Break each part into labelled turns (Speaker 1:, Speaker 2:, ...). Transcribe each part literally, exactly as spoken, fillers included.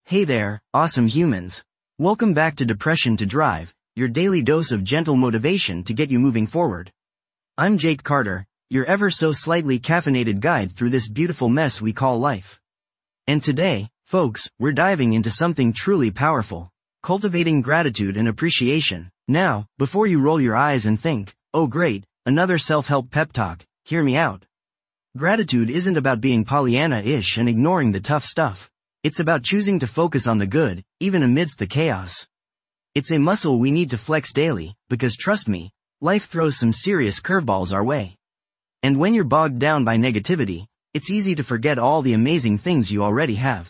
Speaker 1: Hey there, awesome humans. Welcome back to Depression to Drive, your daily dose of gentle motivation to get you moving forward. I'm Jake Carter, your ever so slightly caffeinated guide through this beautiful mess we call life. And today, folks, we're diving into something truly powerful: cultivating gratitude and appreciation. Now, before you roll your eyes and think, oh great, another self-help pep talk, hear me out. Gratitude isn't about being Pollyanna-ish and ignoring the tough stuff. It's about choosing to focus on the good, even amidst the chaos. It's a muscle we need to flex daily, because trust me, life throws some serious curveballs our way. And when you're bogged down by negativity, it's easy to forget all the amazing things you already have.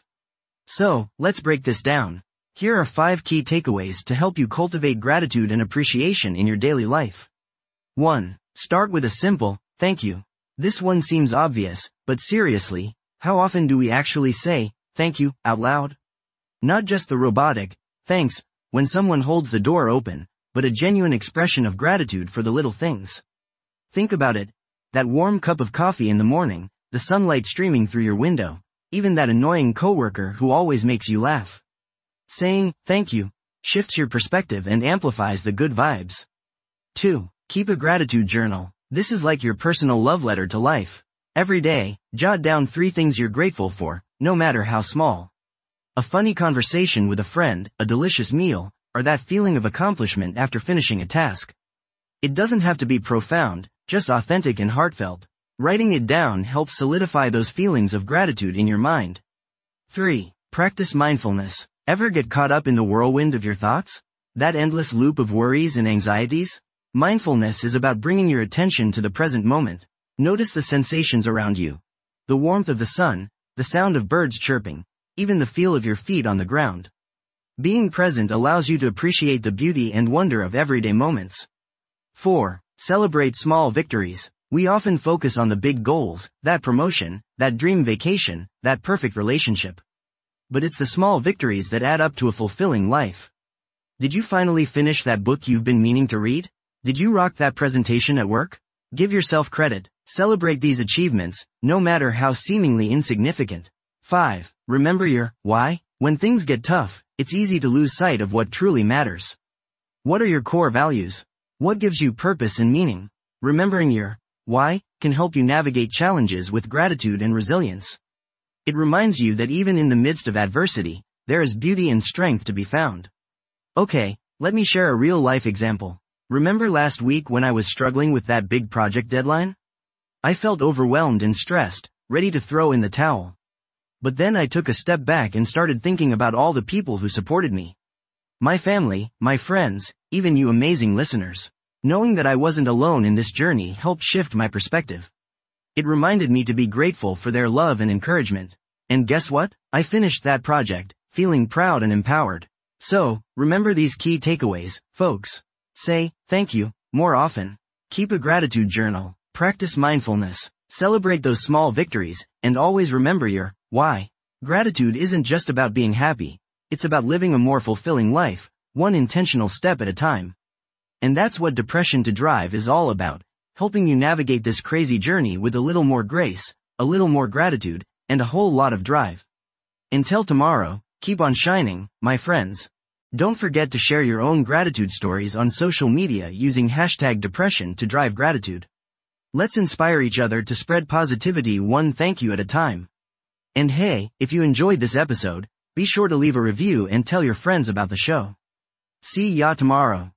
Speaker 1: So, let's break this down. Here are five key takeaways to help you cultivate gratitude and appreciation in your daily life. one. Start with a simple, thank you. This one seems obvious, but seriously, how often do we actually say, thank you, out loud? Not just the robotic, thanks, when someone holds the door open, but a genuine expression of gratitude for the little things. Think about it. That warm cup of coffee in the morning, the sunlight streaming through your window, even that annoying coworker who always makes you laugh. Saying, thank you, shifts your perspective and amplifies the good vibes. two. Keep a gratitude journal. This is like your personal love letter to life. Every day, jot down three things you're grateful for, no matter how small. A funny conversation with a friend, a delicious meal, or that feeling of accomplishment after finishing a task. It doesn't have to be profound, just authentic and heartfelt. Writing it down helps solidify those feelings of gratitude in your mind. three. Practice mindfulness. Ever get caught up in the whirlwind of your thoughts? That endless loop of worries and anxieties? Mindfulness is about bringing your attention to the present moment. Notice the sensations around you. The warmth of the sun, the sound of birds chirping, even the feel of your feet on the ground. Being present allows you to appreciate the beauty and wonder of everyday moments. four. Celebrate small victories. We often focus on the big goals, that promotion, that dream vacation, that perfect relationship. But it's the small victories that add up to a fulfilling life. Did you finally finish that book you've been meaning to read? Did you rock that presentation at work? Give yourself credit. Celebrate these achievements, no matter how seemingly insignificant. five. Remember your why. When things get tough, it's easy to lose sight of what truly matters. What are your core values? What gives you purpose and meaning? Remembering your why can help you navigate challenges with gratitude and resilience. It reminds you that even in the midst of adversity, there is beauty and strength to be found. Okay, let me share a real-life example. Remember last week when I was struggling with that big project deadline? I felt overwhelmed and stressed, ready to throw in the towel. But then I took a step back and started thinking about all the people who supported me. My family, my friends, even you amazing listeners. Knowing that I wasn't alone in this journey helped shift my perspective. It reminded me to be grateful for their love and encouragement. And guess what? I finished that project, feeling proud and empowered. So, remember these key takeaways, folks. Say, thank you, more often. Keep a gratitude journal. Practice mindfulness. Celebrate those small victories, and always remember your why. Gratitude isn't just about being happy. It's about living a more fulfilling life, one intentional step at a time. And that's what Depression to Drive is all about, helping you navigate this crazy journey with a little more grace, a little more gratitude, and a whole lot of drive. Until tomorrow, keep on shining, my friends. Don't forget to share your own gratitude stories on social media using hashtag Depression to Drive Gratitude. Let's inspire each other to spread positivity one thank you at a time. And hey, if you enjoyed this episode, be sure to leave a review and tell your friends about the show. See ya tomorrow.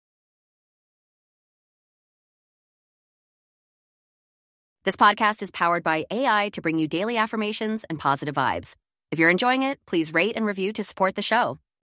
Speaker 2: This podcast is powered by A I to bring you daily affirmations and positive vibes. If you're enjoying it, please rate and review to support the show.